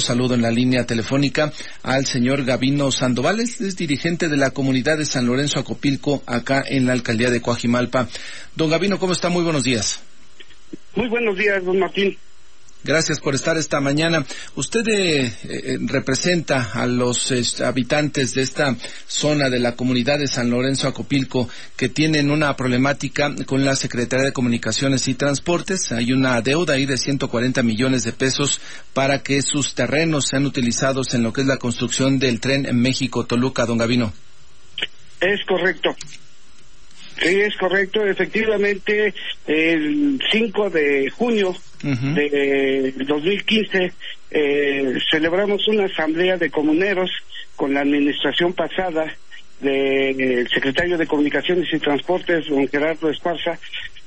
saludo en la línea telefónica al señor Gavino Sandoval, es dirigente de la comunidad de San Lorenzo Acopilco, acá en la alcaldía de Coajimalpa. Don Gavino, ¿cómo está? Muy buenos días. Muy buenos días, don Martín. Gracias por estar esta mañana. Usted representa a los habitantes de esta zona de la comunidad de San Lorenzo Acopilco que tienen una problemática con la Secretaría de Comunicaciones y Transportes. Hay una deuda ahí de 140 millones de pesos para que sus terrenos sean utilizados en lo que es la construcción del tren en México-Toluca, don Gavino. Es correcto. Sí, es correcto. Efectivamente, el 5 de junio de 2015 celebramos una asamblea de comuneros con la administración pasada del secretario de Comunicaciones y Transportes, don Gerardo Esparza,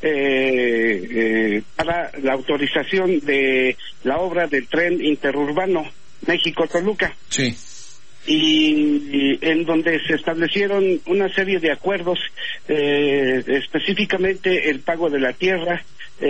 para la autorización de la obra del tren interurbano México-Toluca. Sí. Y en donde se establecieron una serie de acuerdos, específicamente el pago de la tierra,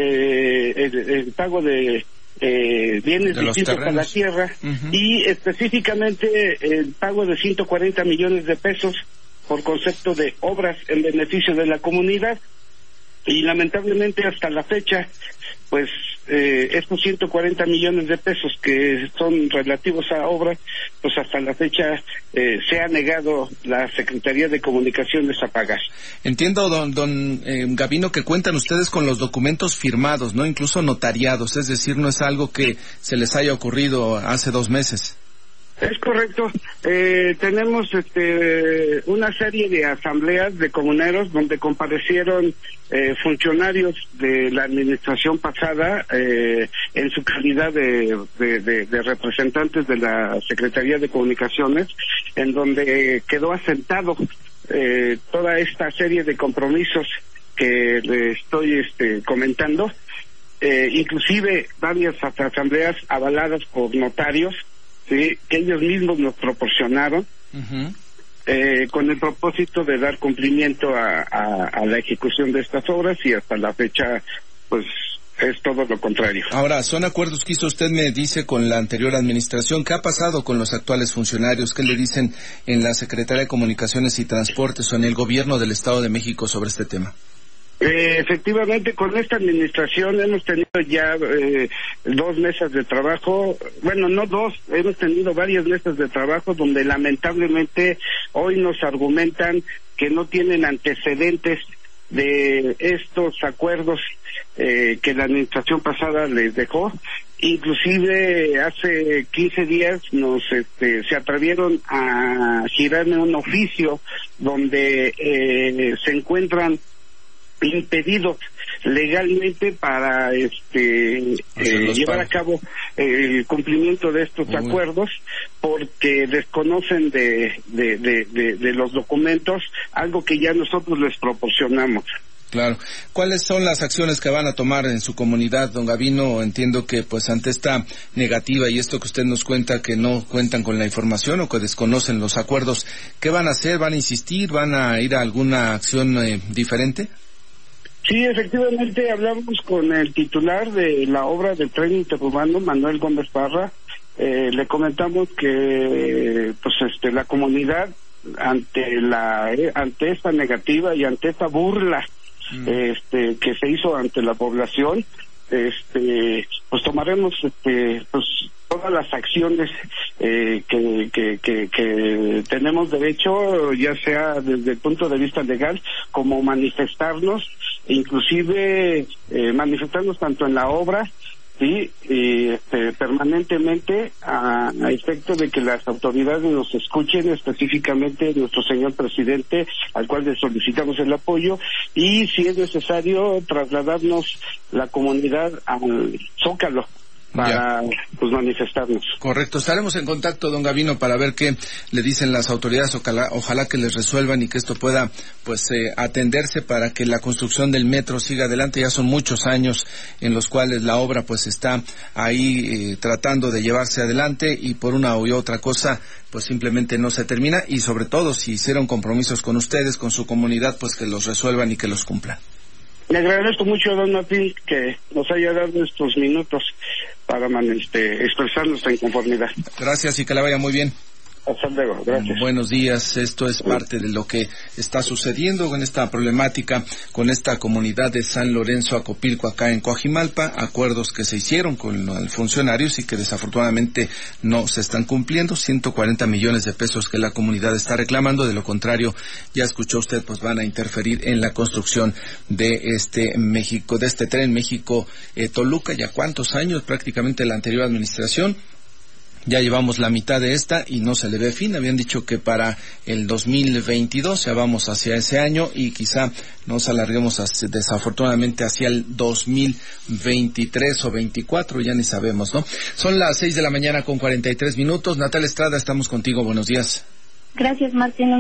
el pago de bienes distintos a la tierra, y específicamente el pago de 140 millones de pesos por concepto de obras en beneficio de la comunidad. Y lamentablemente hasta la fecha, pues estos 140 millones de pesos que son relativos a obras, pues hasta la fecha se ha negado la Secretaría de Comunicaciones a pagar. Entiendo, don Gavino, que cuentan ustedes con los documentos firmados, ¿no? Incluso notariados, es decir, no es algo que se les haya ocurrido hace 2 meses. Es correcto. Tenemos una serie de asambleas de comuneros donde comparecieron funcionarios de la administración pasada en su calidad de representantes de la Secretaría de Comunicaciones, en donde quedó asentado toda esta serie de compromisos que le estoy comentando, inclusive varias asambleas avaladas por notarios, sí, que ellos mismos nos proporcionaron, con el propósito de dar cumplimiento a la ejecución de estas obras, y hasta la fecha pues es todo lo contrario. Ahora, son acuerdos que hizo usted, me dice, con la anterior administración. ¿Qué ha pasado con los actuales funcionarios? ¿Qué le dicen en la Secretaría de Comunicaciones y Transportes o en el gobierno del Estado de México sobre este tema? Efectivamente, con esta administración hemos tenido ya 2 mesas de trabajo, bueno, no 2, hemos tenido varias mesas de trabajo donde lamentablemente hoy nos argumentan que no tienen antecedentes de estos acuerdos que la administración pasada les dejó. Inclusive hace 15 días se atrevieron a girarme un oficio donde se encuentran impedidos legalmente para llevar a cabo el cumplimiento de estos acuerdos, porque desconocen de los documentos, algo que ya nosotros les proporcionamos. Claro. ¿Cuáles son las acciones que van a tomar en su comunidad, don Gavino? Entiendo que pues ante esta negativa y esto que usted nos cuenta, que no cuentan con la información o que desconocen los acuerdos, ¿qué van a hacer? ¿Van a insistir? ¿Van a ir a alguna acción diferente? Sí, efectivamente hablamos con el titular de la obra del tren interurbano, Manuel Gómez Parra. Le comentamos que pues la comunidad ante esta negativa y ante esta burla que se hizo ante la población, pues tomaremos pues todas las acciones que tenemos derecho, ya sea desde el punto de vista legal, como manifestarnos, inclusive manifestarnos tanto en la obra, sí, permanentemente a efecto de que las autoridades nos escuchen, específicamente nuestro señor presidente, al cual le solicitamos el apoyo, y si es necesario trasladarnos la comunidad al Zócalo para pues manifestarnos. Correcto, estaremos en contacto, don Gavino, para ver qué le dicen las autoridades. Ojalá que les resuelvan y que esto pueda pues atenderse para que la construcción del metro siga adelante. Ya son muchos años en los cuales la obra pues está ahí tratando de llevarse adelante, y por una u otra cosa pues simplemente no se termina, y sobre todo si hicieron compromisos con ustedes, con su comunidad, pues que los resuelvan y que los cumplan. Le agradezco mucho, don Martín, que nos haya dado estos minutos expresar nuestra inconformidad. Gracias y que la vaya muy bien. Hasta luego, gracias. Buenos días, esto es parte de lo que está sucediendo con esta problemática, con esta comunidad de San Lorenzo Acopilco acá en Coajimalpa, acuerdos que se hicieron con los funcionarios y que desafortunadamente no se están cumpliendo, 140 millones de pesos que la comunidad está reclamando, de lo contrario, ya escuchó usted, pues van a interferir en la construcción de este tren México-Toluca, ya cuántos años, prácticamente la anterior administración. Ya llevamos la mitad de esta y no se le ve fin. Habían dicho que para el 2022 ya vamos hacia ese año y quizá nos alarguemos desafortunadamente hacia el 2023 o 24, ya ni sabemos, ¿no? Son las 6 de la mañana con 43 minutos. Natalia Estrada, estamos contigo. Buenos días. Gracias, Martín.